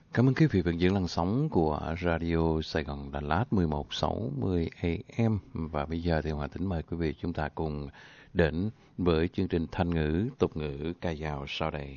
Cảm ơn quý vị vẫn giữ làn sóng của Radio Sài Gòn Đà Lạt 1160 AM. Và bây giờ thì Hòa Tính mời quý vị chúng ta cùng đến với chương trình Thanh ngữ, tục ngữ, ca dao sau đây.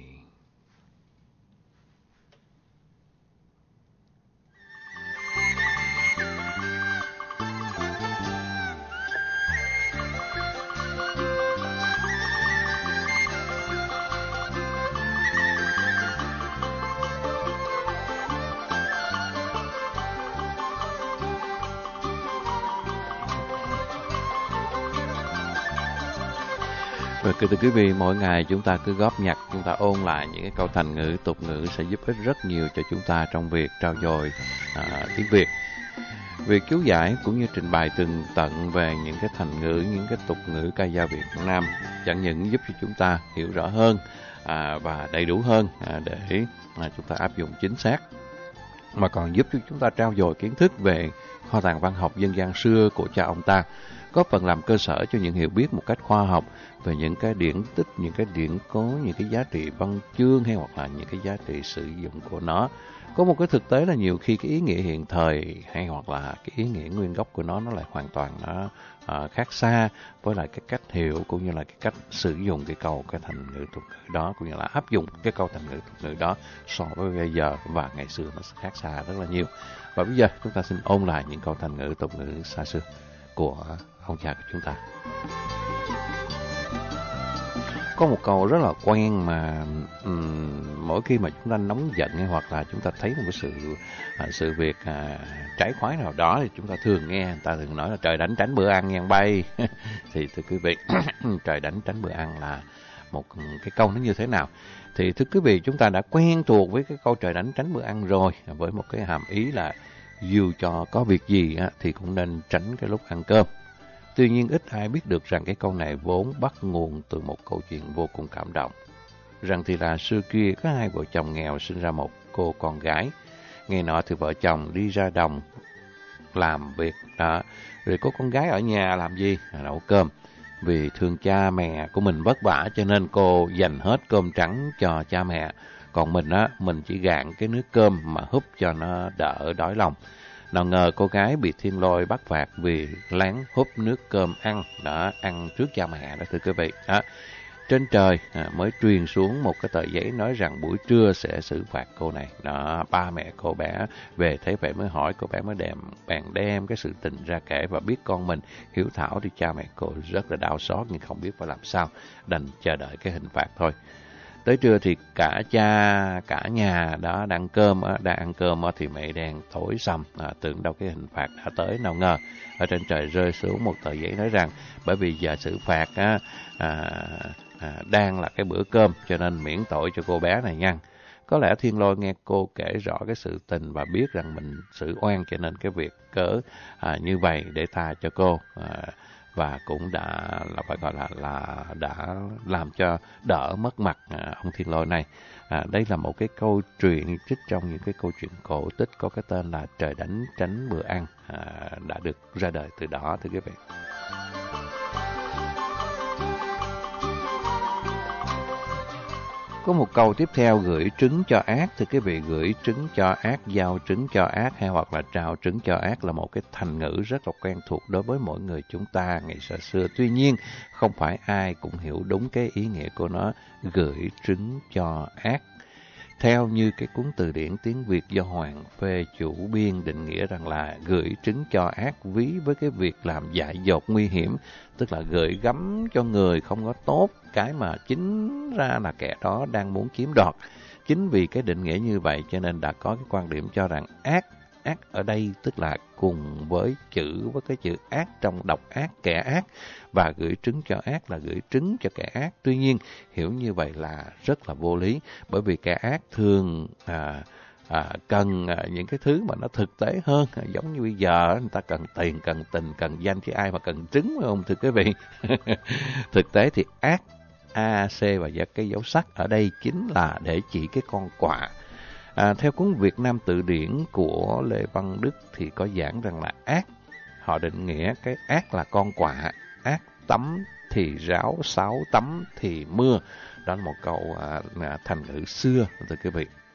Và thưa quý vị, mỗi ngày chúng ta cứ góp nhặt, chúng ta ôn lại những cái câu thành ngữ, tục ngữ sẽ giúp ích rất nhiều cho chúng ta trong việc trau dồi tiếng Việt. Việc chú giải cũng như trình bày tường tận về những cái thành ngữ, những cái tục ngữ ca dao Việt Nam chẳng những giúp cho chúng ta hiểu rõ hơn và đầy đủ hơn để chúng ta áp dụng chính xác, mà còn giúp cho chúng ta trau dồi kiến thức về kho tàng văn học dân gian xưa của cha ông ta, góp phần làm cơ sở cho những hiểu biết một cách khoa học về những cái điển tích, những cái điển cố, những cái giá trị văn chương hay hoặc là những cái giá trị sử dụng của nó. Có một cái thực tế là nhiều khi cái ý nghĩa hiện thời hay hoặc là cái ý nghĩa nguyên gốc của nó lại hoàn toàn khác xa với lại cái cách hiểu cũng như là cái cách sử dụng cái câu, cái thành ngữ tục ngữ đó, cũng như là áp dụng cái câu thành ngữ tục ngữ đó so với bây giờ và ngày xưa nó sẽ khác xa rất là nhiều. Và bây giờ chúng ta xin ôn lại những câu thành ngữ tục ngữ xa xưa của ông cha của chúng ta. Có một câu rất là quen mà mỗi khi mà chúng ta nóng giận hay hoặc là chúng ta thấy một cái sự việc trái khoái nào đó thì chúng ta thường nghe người ta thường nói là trời đánh tránh bữa ăn ngang bay. Thì thưa quý vị, trời đánh tránh bữa ăn là một cái câu nó như thế nào? Thì thưa quý vị, chúng ta đã quen thuộc với cái câu trời đánh tránh bữa ăn rồi, với một cái hàm ý là dù cho có việc gì thì cũng nên tránh cái lúc ăn cơm. Tuy nhiên ít ai biết được rằng cái câu này vốn bắt nguồn từ một câu chuyện vô cùng cảm động. Rằng thì là xưa kia có hai vợ chồng nghèo sinh ra một cô con gái. Ngày nọ thì vợ chồng đi ra đồng làm việc đó. Rồi cô con gái ở nhà làm gì? Nấu cơm. Vì thương cha mẹ của mình vất vả cho nên cô dành hết cơm trắng cho cha mẹ. Còn mình chỉ gạn cái nước cơm mà húp cho nó đỡ đói lòng. Nào ngờ cô gái bị thiên lôi bắt phạt vì lén húp nước cơm ăn trước cha mẹ đó thưa quý vị. Trên trời mới truyền xuống một cái tờ giấy nói rằng buổi trưa sẽ xử phạt cô này. Ba mẹ cô bé về thấy vậy mới hỏi, cô bé mới đem cái sự tình ra kể và biết con mình hiếu thảo thì cha mẹ cô rất là đau xót nhưng không biết phải làm sao, đành chờ đợi cái hình phạt thôi. Tới trưa thì cả nhà đó đang ăn cơm thì mẹ đèn thổi sầm, tưởng đâu cái hình phạt đã tới. Nào ngờ ở trên trời rơi xuống một tờ giấy nói rằng bởi vì giờ xử phạt đang là cái bữa cơm cho nên miễn tội cho cô bé này nha. Có lẽ thiên lôi nghe cô kể rõ cái sự tình và biết rằng mình xử oan cho nên cái việc cớ như vậy để tha cho cô. Và cũng đã phải gọi là đã làm cho đỡ mất mặt ông thiên lôi này. Đây là một cái câu chuyện trích trong những cái câu chuyện cổ tích có cái tên là trời đánh tránh bữa ăn, đã được ra đời từ đó thưa quý vị. Có một câu tiếp theo, gửi trứng cho ác. Thì quý vị, gửi trứng cho ác, giao trứng cho ác hay hoặc là trao trứng cho ác là một cái thành ngữ rất là quen thuộc đối với mỗi người chúng ta ngày xưa. Tuy nhiên, không phải ai cũng hiểu đúng cái ý nghĩa của nó, gửi trứng cho ác. Theo như cái cuốn từ điển tiếng Việt do Hoàng Phê chủ biên định nghĩa rằng là gửi trứng cho ác ví với cái việc làm dại dột nguy hiểm, tức là gửi gắm cho người không có tốt cái mà chính ra là kẻ đó đang muốn chiếm đoạt. Chính vì cái định nghĩa như vậy cho nên đã có cái quan điểm cho rằng ác ở đây tức là cùng với cái chữ ác trong độc ác, kẻ ác, và gửi trứng cho ác là gửi trứng cho kẻ ác. Tuy nhiên hiểu như vậy là rất là vô lý, bởi vì kẻ ác thường cần những cái thứ mà nó thực tế hơn, giống như bây giờ người ta cần tiền, cần tình, cần danh, chứ ai mà cần trứng phải không thưa quý vị? Thực tế thì ác, A, C và cái dấu sắc ở đây chính là để chỉ cái con quạ. Theo cuốn Việt Nam Từ điển của Lê Văn Đức thì có giảng rằng là ác, họ định nghĩa cái ác là con quạ, ác tắm thì ráo, sáo tắm thì mưa. Đó là một câu thành ngữ xưa thưa quý vị.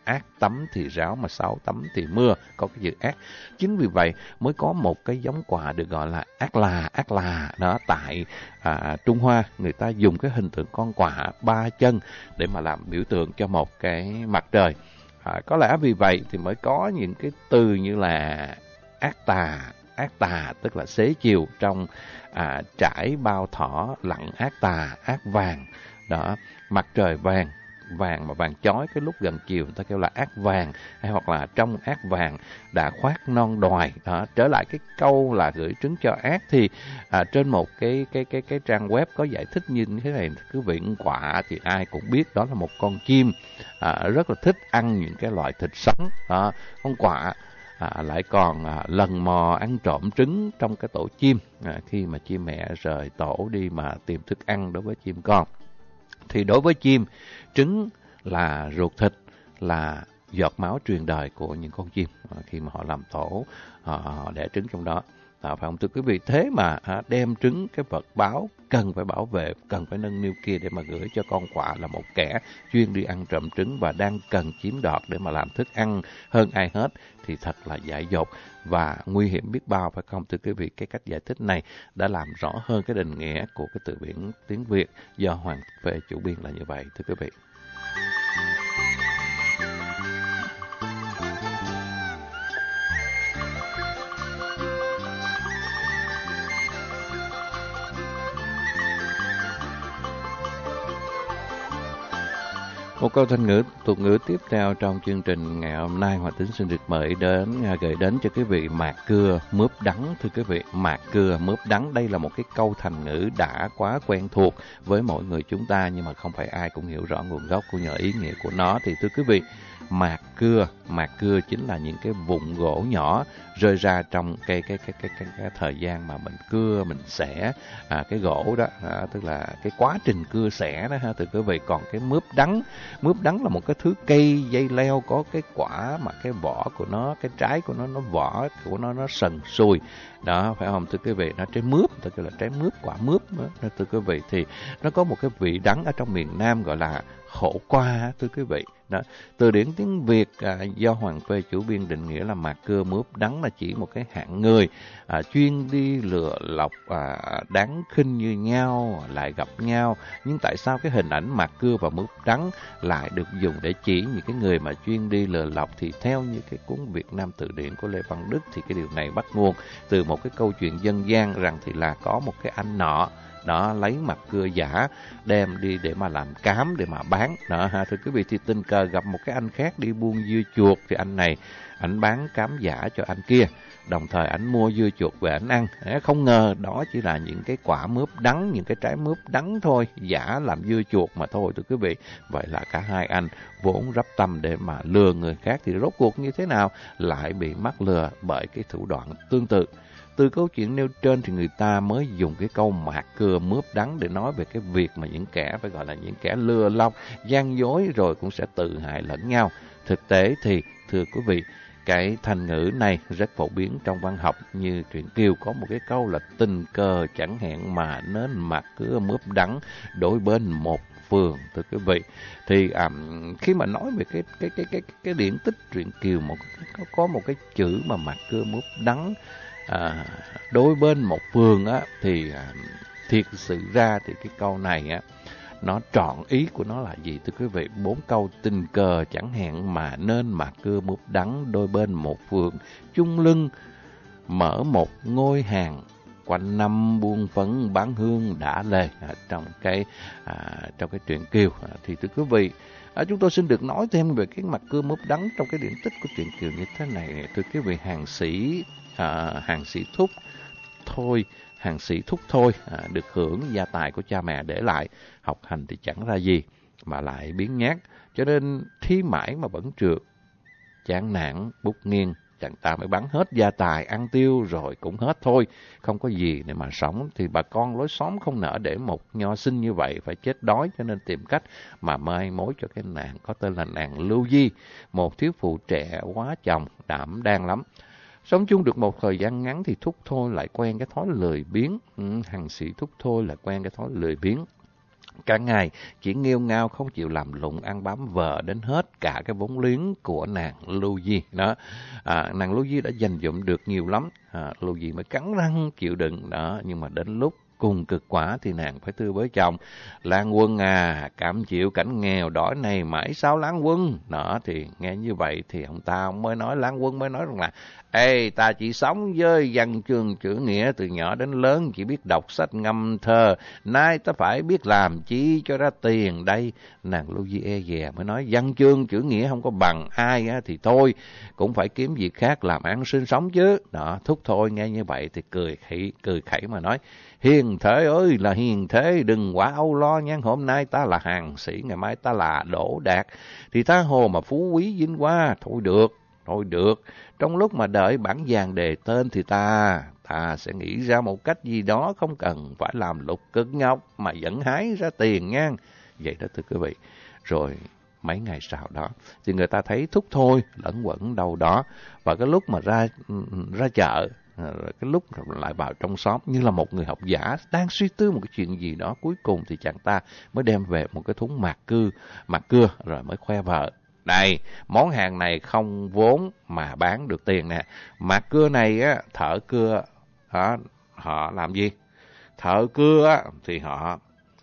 ác tắm thì ráo mà sáu tắm thì mưa, có cái chữ ác. Chính vì vậy mới có một cái giống quà được gọi là ác là đó. Tại Trung Hoa người ta dùng cái hình tượng con quạ ba chân để mà làm biểu tượng cho một cái mặt trời. Có lẽ vì vậy thì mới có những cái từ như là ác tà tức là xế chiều trong trải bao thỏ lặng ác tà, ác vàng đó. Mặt trời vàng, vàng mà vàng chói cái lúc gần chiều người ta kêu là ác vàng, hay hoặc là trong ác vàng đã khoác non đoài đó. Trở lại cái câu là gửi trứng cho ác thì trên một cái trang web có giải thích như thế này quý vị. Quạ thì ai cũng biết đó là một con chim rất là thích ăn những cái loại thịt sống đó. Con quạ lại còn lần mò ăn trộm trứng trong cái tổ chim khi mà chim mẹ rời tổ đi mà tìm thức ăn đối với chim con. Thì đối với chim, trứng là ruột thịt, là giọt máu truyền đời của những con chim khi mà họ làm tổ, họ đẻ trứng trong đó. Phải không thưa quý vị? Thế mà đem trứng, cái vật báo cần phải bảo vệ, cần phải nâng niu kia để mà gửi cho con quạ là một kẻ chuyên đi ăn trộm trứng và đang cần chiếm đoạt để mà làm thức ăn hơn ai hết, thì thật là dại dột và nguy hiểm biết bao, phải không thưa quý vị? Cái cách giải thích này đã làm rõ hơn cái định nghĩa của cái từ điển tiếng Việt do Hoàng Phê chủ biên là như vậy thưa quý vị. Một câu thành ngữ, tục ngữ tiếp theo trong chương trình ngày hôm nay, Hòa Tính xin được gửi đến cho quý vị mạc cưa mướp đắng. Thưa quý vị, mạc cưa mướp đắng, đây là một cái câu thành ngữ đã quá quen thuộc với mỗi người chúng ta, nhưng mà không phải ai cũng hiểu rõ nguồn gốc của ý nghĩa của nó. Thì thưa quý vị, mạc cưa chính là những cái vụn gỗ nhỏ rơi ra trong cái thời gian mà mình cưa, mình xẻ cái gỗ đó, tức là cái quá trình cưa xẻ đó ha thưa quý vị. Còn cái mướp đắng là một cái thứ cây dây leo có cái quả mà cái vỏ của nó, cái trái của nó vỏ của nó sần sùi đó, phải không thưa quý vị? Nó trái mướp, tôi kêu là trái mướp, quả mướp đó, thưa quý vị. Thì nó có một cái vị đắng ở trong miền Nam gọi là khổ qua thưa quý vị. Đó. Từ điển tiếng Việt do Hoàng Phê chủ biên định nghĩa là mạc cưa mướp đắng là chỉ một cái hạng người chuyên đi lừa lọc đáng khinh như nhau lại gặp nhau. Nhưng tại sao cái hình ảnh mạc cưa và mướp đắng lại được dùng để chỉ những cái người mà chuyên đi lừa lọc? Thì theo như cái cuốn Việt Nam Từ điển của Lê Văn Đức thì cái điều này bắt nguồn từ một cái câu chuyện dân gian rằng thì là có một cái anh nọ đó lấy mặt cưa giả đem đi để mà làm cám để mà bán đó ha thưa quý vị. Thì tình cờ gặp một cái anh khác đi buôn dưa chuột, thì anh này ảnh bán cám giả cho anh kia, đồng thời ảnh mua dưa chuột về ảnh ăn. Không ngờ đó chỉ là những cái quả mướp đắng, những cái trái mướp đắng thôi, giả làm dưa chuột mà thôi thưa quý vị. Vậy là cả hai anh vốn rắp tâm để mà lừa người khác, thì rốt cuộc như thế nào lại bị mắc lừa bởi cái thủ đoạn tương tự. Từ câu chuyện nêu trên thì người ta mới dùng cái câu mạc cưa mướp đắng để nói về cái việc mà những kẻ phải gọi là những kẻ lừa lọc, gian dối rồi cũng sẽ tự hại lẫn nhau. Thực tế thì thưa quý vị, cái thành ngữ này rất phổ biến trong văn học, như truyện Kiều có một cái câu là tình cờ chẳng hẹn mà nên mạc cưa mướp đắng đôi bên một phường thưa quý vị. Thì khi mà nói về cái điển tích truyện Kiều có một cái chữ mà mạc cưa mướp đắng đôi bên một phường á, thì thiệt sự ra thì cái câu này á, nó trọn ý của nó là gì thưa quý vị? 4 câu tình cờ chẳng hẹn mà nên mạc cưa mướp đắng đôi bên một phường, chung lưng mở một ngôi hàng, quanh năm buôn phấn bán hương đã lề trong cái truyện Kiều. Thì thưa quý vị, chúng tôi xin được nói thêm về cái mạc cưa mướp đắng trong cái điển tích của truyện Kiều như thế này. Thưa quý vị, hàng sĩ thúc thôi được hưởng gia tài của cha mẹ để lại, học hành thì chẳng ra gì mà lại biếng nhác, cho nên thi mãi mà vẫn trượt, chán nản bút nghiêng, chẳng ta mới bán hết gia tài ăn tiêu rồi cũng hết thôi, không có gì để mà sống. Thì bà con lối xóm không nỡ để một nho sinh như vậy phải chết đói, cho nên tìm cách mà mai mối cho cái nàng có tên là nàng Lưu Di, một thiếu phụ trẻ quá chồng, đảm đang lắm. Sống chung được một thời gian ngắn thì Thúc Thôi lại quen cái thói lười biếng. Hằng sĩ Thúc Thôi lại quen cái thói lười biếng. Cả ngày chỉ nghêu ngao không chịu làm lụng ăn bám vợ đến hết cả cái vốn liếng của nàng Lưu Di đó. Nàng Lưu Di đã dành dụm được nhiều lắm, Lưu Di mới cắn răng chịu đựng đó, nhưng mà đến lúc cùng cực quả thì nàng phải thưa với chồng: Lan Quân à, cảm chịu cảnh nghèo đói này mãi sao Lan Quân? Đó, thì nghe như vậy thì ông mới nói, Lan Quân mới nói rằng là: Ê, ta chỉ sống với văn chương chữ nghĩa từ nhỏ đến lớn, chỉ biết đọc sách ngâm thơ, nay ta phải biết làm chi cho ra tiền đây. Nàng Lưu Di e dè mới nói: Văn chương chữ nghĩa không có bằng ai á, thì thôi cũng phải kiếm việc khác làm ăn sinh sống chứ. Đó, Thúc Thôi nghe như vậy thì cười khẩy mà nói: Hiền thế ơi là hiền thế, đừng quá âu lo nha. Hôm nay ta là hàng sĩ, ngày mai ta là đỗ đạt, thì tha hồ mà phú quý vinh hoa. Thôi được, trong lúc mà đợi bản vàng đề tên thì ta sẽ nghĩ ra một cách gì đó, không cần phải làm lục cực nhọc mà vẫn hái ra tiền nha. Vậy đó thưa quý vị. Rồi mấy ngày sau đó thì người ta thấy Thúc Thôi lẫn quẩn đâu đó, và cái lúc mà ra chợ, cái lúc lại vào trong xóm như là một người học giả đang suy tư một cái chuyện gì đó, cuối cùng thì chàng ta mới đem về một cái thúng mạc cưa rồi mới khoe vợ: Đây, món hàng này không vốn mà bán được tiền nè. Mạc cưa này á, thợ cưa họ làm gì? Thợ cưa á thì họ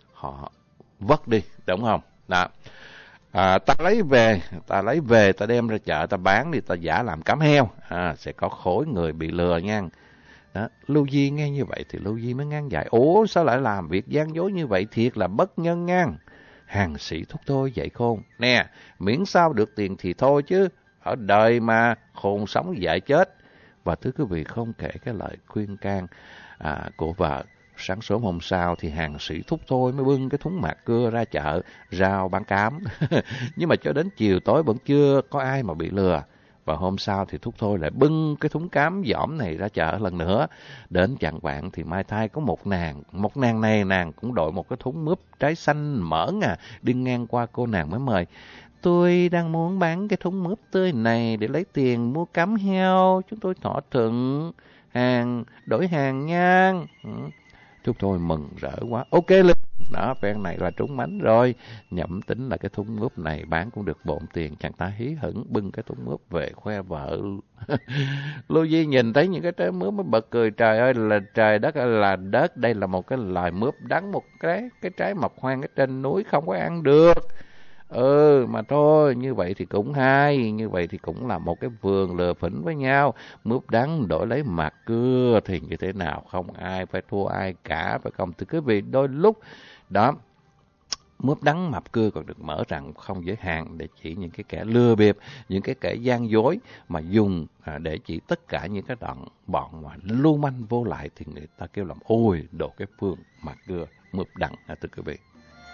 vất đi, đúng không? Đó. Ta lấy về ta đem ra chợ ta bán đi, ta giả làm cám heo, sẽ có khối người bị lừa nha. Đó, Lưu Di nghe như vậy thì Lưu Di mới ngán dại: Ủa sao lại làm việc gian dối như vậy, thiệt là bất nhân nha. Hàng sĩ Thúc Thôi dạy khôn: Nè, miễn sao được tiền thì thôi chứ, ở đời mà khôn sống dại chết. Và thưa quý vị, không kể cái lời khuyên can của vợ, sáng sớm hôm sau thì hàng sĩ Thúc Thôi mới bưng cái thúng mạc cưa ra chợ rao bán cám. Nhưng mà cho đến chiều tối vẫn chưa có ai mà bị lừa. Và hôm sau thì Thúc Thôi lại bưng cái thúng cám dỏm này ra chợ lần nữa. Đến chạng vạng thì mai thai có một nàng này, nàng cũng đội một cái thúng mướp trái xanh mởn đi ngang qua, cô nàng mới mời: Tôi đang muốn bán cái thúng mướp tươi này để lấy tiền mua cám heo, chúng tôi thỏa thuận đổi hàng nha. Thúc Thôi mừng rỡ quá: Ok luôn. Đó, phen này là trúng mánh rồi. Nhẩm tính là cái thúng mướp này bán cũng được bộn tiền, chàng ta hí hửng bưng cái thúng mướp về khoe vợ. Lưu Di nhìn thấy những cái trái mướp mới bật cười: Trời ơi là trời, đất ơi là đất, đây là một cái loài mướp đắng, một cái trái mọc hoang ở trên núi không có ăn được. Mà thôi, như vậy thì cũng hay, như vậy thì cũng là một cái vườn lừa phỉnh với nhau. Mướp đắng đổi lấy mạc cưa thì như thế nào, không ai phải thua ai cả, phải không? Thưa quý vị, đôi lúc đó, mướp đắng mạc cưa còn được mở rộng không giới hạn để chỉ những cái kẻ lừa bịp, những cái kẻ gian dối mà dùng để chỉ tất cả những cái bọn mà lưu manh vô lại, thì người ta kêu làm: Ôi, đồ cái phương mạc cưa mướp đắng, thưa quý vị.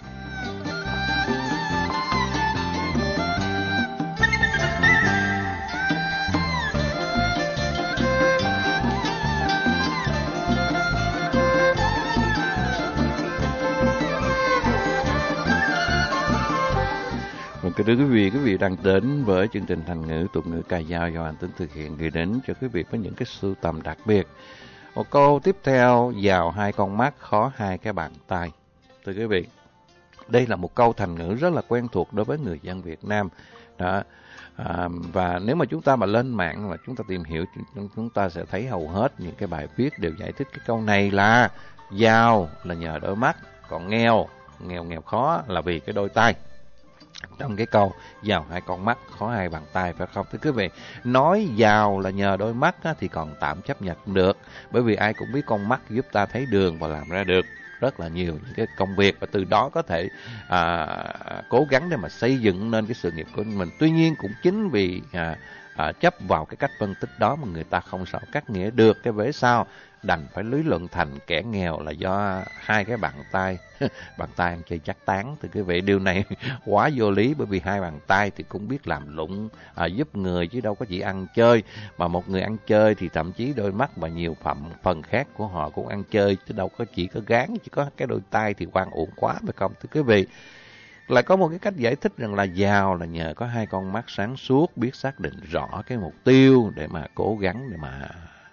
Thưa quý vị đang đến với chương trình Thành ngữ tục ngữ ca dao do Anh Tính thực hiện, gửi đến cho quý vị với những cái sưu tầm đặc biệt. Một câu tiếp theo: Vào hai con mắt khó hai cái bàn tay. Thưa quý vị, đây là một câu thành ngữ rất là quen thuộc đối với người dân Việt Nam. Đó. Và nếu mà chúng ta mà lên mạng mà chúng ta tìm hiểu, chúng ta sẽ thấy hầu hết những cái bài viết đều giải thích cái câu này là giàu là nhờ đôi mắt, còn nghèo khó là vì cái đôi tay. Trong cái câu giàu hai con mắt khó hai bàn tay, phải không thưa quý vị? Nói giàu là nhờ đôi mắt thì còn tạm chấp nhận được, bởi vì ai cũng biết con mắt giúp ta thấy đường và làm ra được rất là nhiều những cái công việc, và từ đó có thể cố gắng để mà xây dựng nên cái sự nghiệp của mình. Tuy nhiên cũng chính vì chấp vào cái cách phân tích đó mà người ta không sao cắt nghĩa được cái vế sau, đành phải lý luận thành kẻ nghèo là do hai cái bàn tay ăn chơi chắc tán. Thì quý vị, điều này quá vô lý, bởi vì hai bàn tay thì cũng biết làm lụng giúp người chứ đâu có chỉ ăn chơi. Mà một người ăn chơi thì thậm chí đôi mắt và nhiều phần khác của họ cũng ăn chơi, chứ đâu có chỉ có gán, chỉ có cái đôi tay thì quan uổng quá, phải không thưa quý vị? Lại có một cái cách giải thích rằng là giàu là nhờ có hai con mắt sáng suốt, biết xác định rõ cái mục tiêu để mà cố gắng, để mà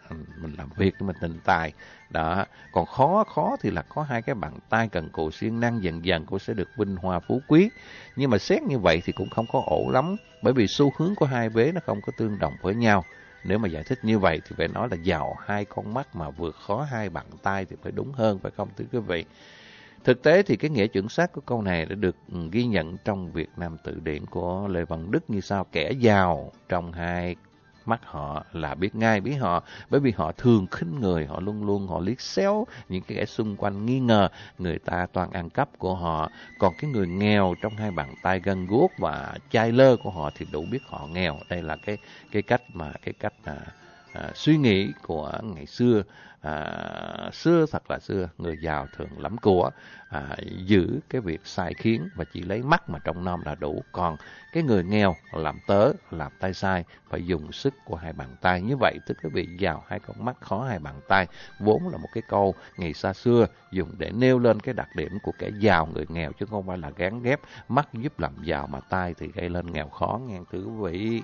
mình làm việc mình tình tài đó. Còn khó thì là có hai cái bàn tay cần cù siêng năng, dần dần cô sẽ được vinh hoa phú quý. Nhưng mà xét như vậy thì cũng không có ổn lắm, bởi vì xu hướng của hai vế nó không có tương đồng với nhau. Nếu mà giải thích như vậy thì phải nói là giàu hai con mắt mà vượt khó hai bàn tay thì phải đúng hơn, phải không thưa quý vị? Thực tế thì cái nghĩa chuẩn xác của câu này đã được ghi nhận trong Việt Nam Từ điển của Lê Văn Đức như sau: kẻ giàu trong hai mắt họ là biết ngay biết họ, bởi vì họ thường khinh người, họ luôn luôn họ liếc xéo những cái kẻ xung quanh, nghi ngờ người ta toàn ăn cắp của họ. Còn cái người nghèo trong hai bàn tay gân guốc và chai lơ của họ thì đủ biết họ nghèo. Đây là cái cách suy nghĩ của ngày xưa. Xưa thật là xưa, người giàu thường lắm của, giữ cái việc sai khiến và chỉ lấy mắt mà trông nom là đủ. Còn cái người nghèo làm tớ, làm tay sai, phải dùng sức của hai bàn tay. Như vậy tức cái vị giàu hai con mắt, khó hai bàn tay, vốn là một cái câu ngày xa xưa dùng để nêu lên cái đặc điểm của kẻ giàu người nghèo, chứ không phải là gán ghép mắt giúp làm giàu mà tay thì gây lên nghèo khó nghe thưa quý vị.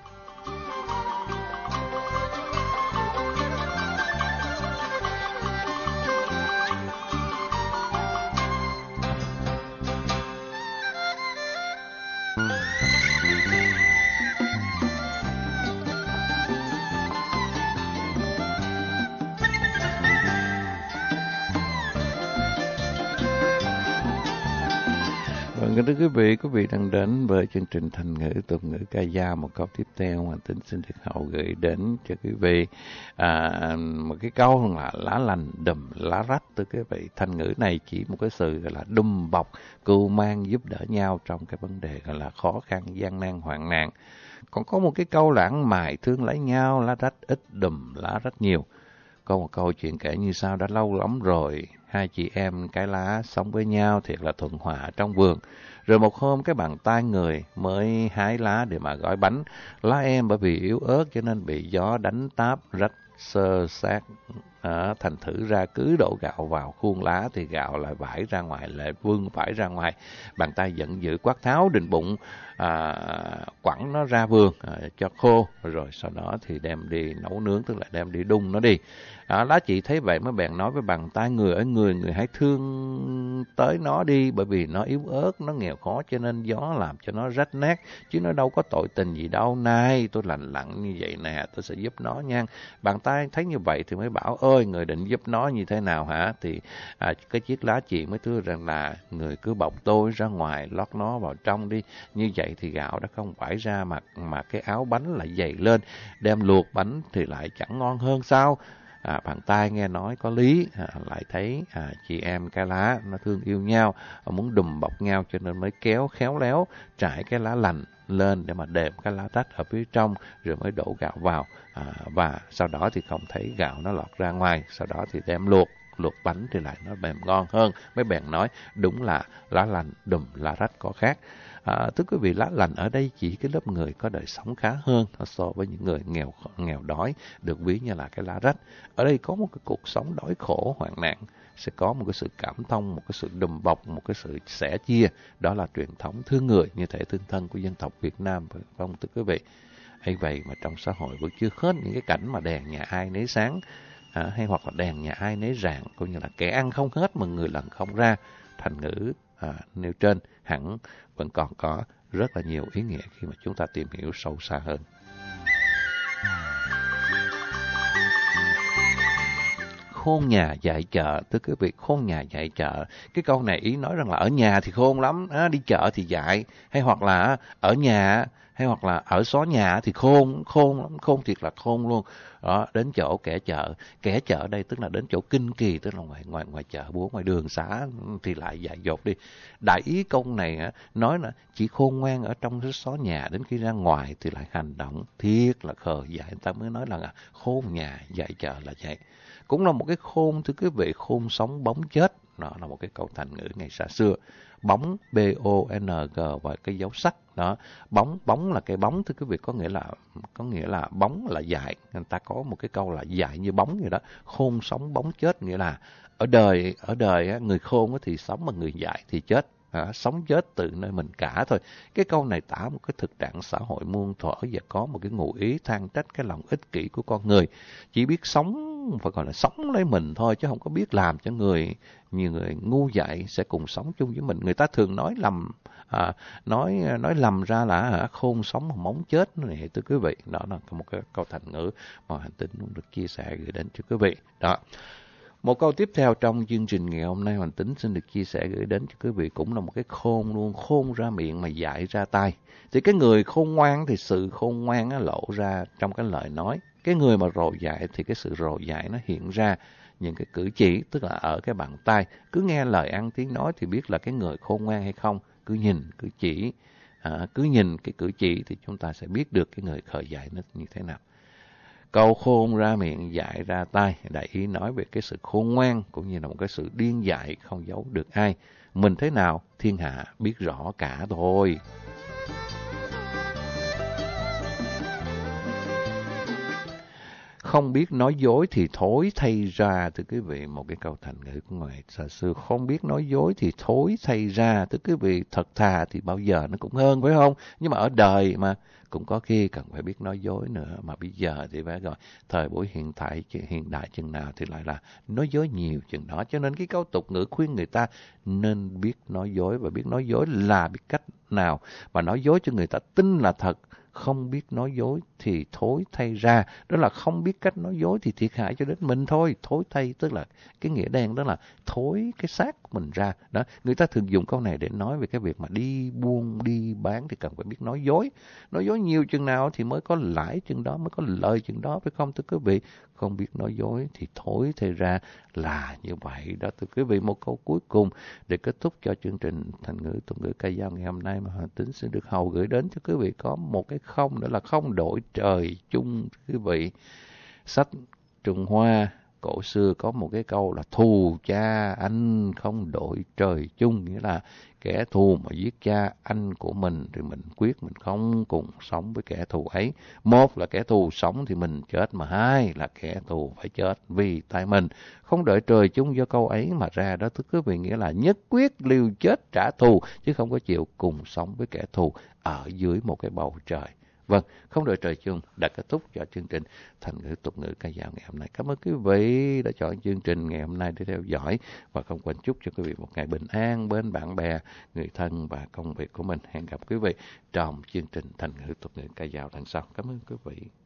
Kính thưa quý vị đang đến với chương trình Thành ngữ tục ngữ ca dao. Một câu tiếp theo mà Tính xin được hậu gửi đến cho quý vị một cái câu là lá lành đùm lá rách. Thưa quý vị, thành ngữ này chỉ một cái sự gọi là đùm bọc, cưu mang, giúp đỡ nhau trong cái vấn đề gọi là khó khăn, gian nan, hoạn nạn. Còn có một cái câu lãng mài thương lấy nhau, lá rách ít đùm lá rách nhiều. Có một câu chuyện kể như sau: đã lâu lắm rồi, hai chị em cái lá sống với nhau thiệt là thuận hòa trong vườn. Rồi một hôm cái bàn tay người mới hái lá để mà gói bánh. Lá em bởi vì yếu ớt cho nên bị gió đánh táp rách sơ sát. Thành thử ra cứ đổ gạo vào khuôn lá thì gạo lại vãi ra ngoài, lại vương vãi ra ngoài. Bàn tay giận dữ quát tháo, định bụng quẳng nó ra vườn cho khô, rồi sau đó thì đem đi nấu nướng, tức là đem đi đun nó đi. Lá chị thấy vậy mới bèn nói với bàn tay: người ơi người, người hãy thương tới nó đi, bởi vì nó yếu ớt, nó nghèo khó cho nên gió làm cho nó rách nát, chứ nó đâu có tội tình gì đâu. Nay tôi lành lặn như vậy nè, tôi sẽ giúp nó nha. Bàn tay thấy như vậy thì mới bảo: ơi người định giúp nó như thế nào hả? Thì cái chiếc lá chị mới thưa rằng là: người cứ bọc tôi ra ngoài, lót nó vào trong đi, như vậy thì gạo đã không phải ra mà cái áo bánh lại dày lên, đem luộc bánh thì lại chẳng ngon hơn sao? Bàn tay nghe nói có lý, lại thấy chị em cái lá nó thương yêu nhau, muốn đùm bọc nhau cho nên mới khéo léo trải cái lá lành lên để mà đệm cái lá rách ở phía trong, rồi mới đổ gạo vào, và sau đó thì không thấy gạo nó lọt ra ngoài. Sau đó thì đem luộc bánh thì lại nó mềm ngon hơn. Mấy bạn nói đúng là lá lành đùm lá rách có khác. Thưa quý vị, lá lành ở đây chỉ cái lớp người có đời sống khá hơn so với những người nghèo đói, được ví như là cái lá rách. Ở đây có một cái cuộc sống đói khổ hoạn nạn, sẽ có một cái sự cảm thông, một cái sự đùm bọc, một cái sự sẻ chia. Đó là truyền thống thương người như thể tương thân của dân tộc Việt Nam, phải không thưa quý vị? Hay vậy mà trong xã hội vẫn chưa hết những cái cảnh mà đèn nhà ai nấy sáng, hay hoặc là đèn nhà ai nấy rạng, coi như là kẻ ăn không hết mà người lần không ra. Thành ngữ nêu trên hẳn vẫn còn có rất là nhiều ý nghĩa khi mà chúng ta tìm hiểu sâu xa hơn. Khôn nhà dạy chợ, thưa quý vị, khôn nhà dạy chợ. Cái câu này ý nói rằng là ở nhà thì khôn lắm, đi chợ thì dại, hay hoặc là ở nhà, hay hoặc là ở xó nhà thì khôn lắm, khôn thiệt là khôn luôn. Đó, đến chỗ kẻ chợ đây tức là đến chỗ kinh kỳ, tức là ngoài chợ búa, ngoài đường xã thì lại dại dột đi. Đại ý câu này nói là chỉ khôn ngoan ở trong xó nhà, đến khi ra ngoài thì lại hành động thiệt là khờ dại. Người ta mới nói là khôn nhà dạy chợ là vậy. Cũng là một cái khôn, thưa quý vị, khôn sống bóng chết. Đó là một cái câu thành ngữ ngày xa xưa. Bóng, B-O-N-G và cái dấu sắc. Đó, bóng là cái bóng, thưa quý vị, có nghĩa là bóng là dại. Người ta có một cái câu là dại như bóng vậy đó. Khôn sống bóng chết, nghĩa là ở đời người khôn thì sống, mà người dại thì chết. Sống chết từ nơi mình cả thôi. Cái câu này tả một cái thực trạng xã hội muôn thuở và có một cái ngụ ý than trách cái lòng ích kỷ của con người. Chỉ biết sống sống, phải gọi là sống lấy mình thôi, chứ không có biết làm cho nhiều người ngu dại sẽ cùng sống chung với mình. Người ta thường nói lầm, nói lầm ra là khôn sống mà móng chết này, thưa quý vị. Đó là một cái câu thành ngữ mà Hành Tín muốn được chia sẻ gửi đến cho quý vị. Đó. Một câu tiếp theo trong chương trình ngày hôm nay Hành Tín xin được chia sẻ gửi đến cho quý vị cũng là một cái khôn luôn, khôn ra miệng mà dại ra tai. Thì cái người khôn ngoan thì sự khôn ngoan nó lộ ra trong cái lời nói. Cái người mà rồ dại thì cái sự rồ dại nó hiện ra những cái cử chỉ, tức là ở cái bàn tay. Cứ nghe lời ăn tiếng nói thì biết là cái người khôn ngoan hay không. Cứ nhìn cử chỉ, cứ nhìn cái cử chỉ thì chúng ta sẽ biết được cái người khờ dại nó như thế nào. Câu khôn ra miệng dại ra tai, đại ý nói về cái sự khôn ngoan cũng như là một cái sự điên dại không giấu được ai. Mình thế nào, thiên hạ biết rõ cả thôi. Không biết nói dối thì thối thay ra, thưa quý vị, một cái câu thành ngữ của người xa xưa. Không biết nói dối thì thối thay ra, thưa quý vị, thật thà thì bao giờ nó cũng hơn, phải không? Nhưng mà ở đời mà cũng có khi cần phải biết nói dối nữa, mà bây giờ thì phải gọi thời buổi hiện đại chừng nào thì lại là nói dối nhiều chừng đó. Cho nên cái câu tục ngữ khuyên người ta nên biết nói dối, và biết nói dối là biết cách nào và nói dối cho người ta tin là thật. Không biết nói dối thì thối thay ra, đó là không biết cách nói dối thì thiệt hại cho đến mình thôi. Thối thay tức là cái nghĩa đen, đó là thối cái xác của mình ra. Đó, người ta thường dùng câu này để nói về cái việc mà đi buôn đi bán thì cần phải biết nói dối. Nói dối nhiều chừng nào thì mới có lãi chừng đó, mới có lời chừng đó, phải không thưa quý vị? Không biết nói dối thì thối thay ra là như vậy đó thưa quý vị. Một câu cuối cùng để kết thúc cho chương trình Thành ngữ tục ngữ ca dao ngày hôm nay mà Hành Tín sẽ được hầu gửi đến cho quý vị có một cái không, đó là không đội trời chung quý vị. Sách Trung Hoa cổ xưa có một cái câu là thù cha anh không đội trời chung, nghĩa là kẻ thù mà giết cha anh của mình thì mình quyết mình không cùng sống với kẻ thù ấy. Một là kẻ thù sống thì mình chết, mà hai là kẻ thù phải chết vì tại mình. Không đợi trời chung do câu ấy mà ra đó thưa quý vị, nghĩa là nhất quyết liều chết trả thù, chứ không có chịu cùng sống với kẻ thù ở dưới một cái bầu trời. Vâng, không đợi trời chung đã kết thúc cho chương trình Thành ngữ tục ngữ ca dao ngày hôm nay. Cảm ơn quý vị đã chọn chương trình ngày hôm nay để theo dõi, và không quên chúc cho quý vị một ngày bình an bên bạn bè, người thân và công việc của mình. Hẹn gặp quý vị trong chương trình Thành ngữ tục ngữ ca dao lần sau. Cảm ơn quý vị.